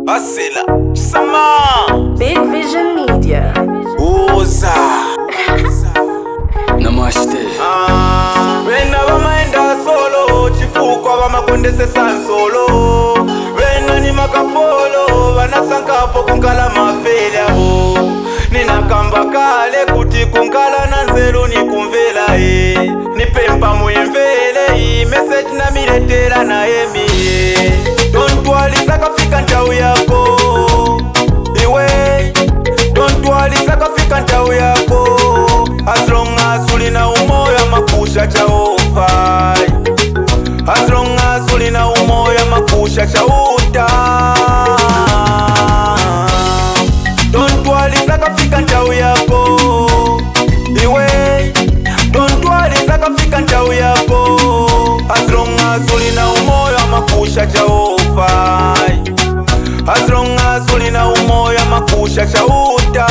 Asila Sama Big Vision Media. Uza Namaste. Vena vamaenda solo chifukwa vamakondese sansolo vena ni makapolo vanasankapo kunkala mafele avo ninakamba kale kuti kunkala na nzelu ni kumvela nipempa muyemvele message na miletela na miye tontwaliza kafika ntau yako iwe tontwaliza kafika ntau yako as long as ulina umoya makusha chaofa as long as ulina umoya makusha chauta tontwaliza kafika ntau yako iwe tontwaliza kafika ntau yako as long as ulina umoya makusha chaofa as long as ulina umoya makusha chauta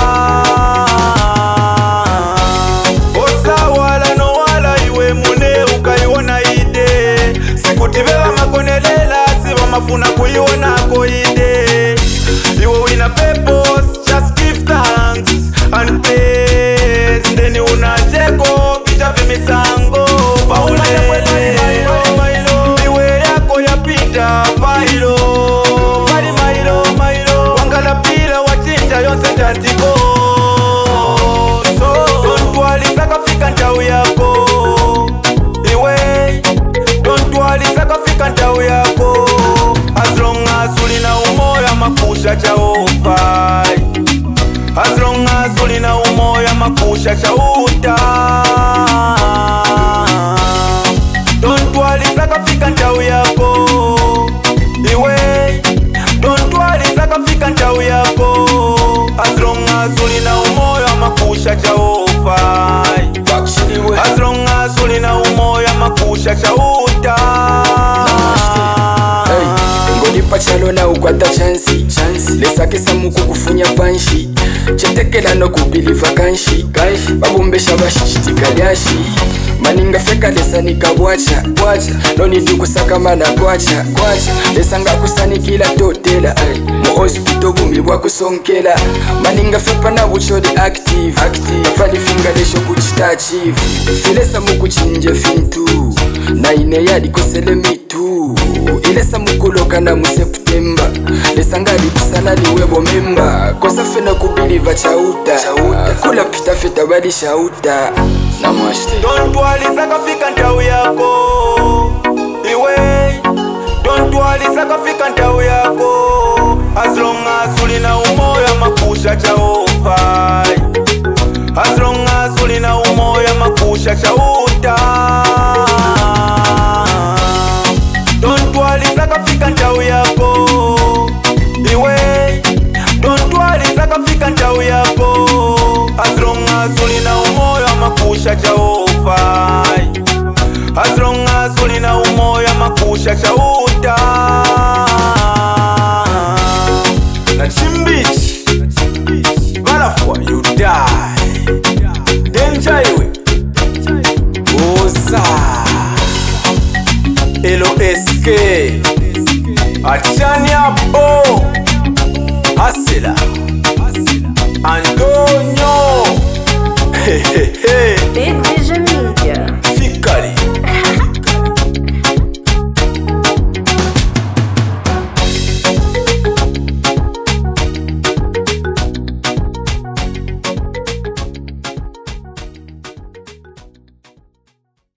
osawala no wala iwe mune ukaiona ide sikutivela makonelela siva mafuna kuiona ko ide iwe wina purpose just give thanks and praise ndeni unacheko vita vimisango paule iwe yako yapita failo mali mailo wangala pila wachinja yonse tantiko so tontwaliza kafika ntau yako iwe tontwaliza kafika ntau yako as long as ulina umoya makusha chaofa as long as ulina umoya makusha chauta tontwaliza kafika ntau yako iwe tontwaliza kafika ntau yako as long as ulina umoya makusha chaofa as long as ulina umoya makusha chauta Ngolipa chalo na ukwata chansi lesakesa muku kufunya panshi chetekela no kubiliva kanshi babumbesha bashichitika lyashi maninga feka lesanika bwacha noni ndikusaka mana kwacha lesanga kusanikila totela mu hospital bumi bwakusonkela maninga fepa na bucholi active fali finga lesho kuchita achieve filesa mukuchinje fintu na ine yadi kosele mitu ilesa mukuloka na mu September lesanga likusana liwebo memba kosa fena kubiliva chauta kula pita feta bali chauta Namaste. tontwaliza kafika ntau yako iwe tontwaliza kafika ntau yako as long as ulina umoya makusha chaofa as long as ulina umoya makusha chauta tontwaliza kafika ntau yako iwe tontwaliza kafika ntau yako as long as ulina umoya makusha chaofa as long as ulina umoya makusha chauta na chimbichi balafwa you die danger iwe oza LOSK Achania Bo Asila Antonio Big Vision Media. Fikali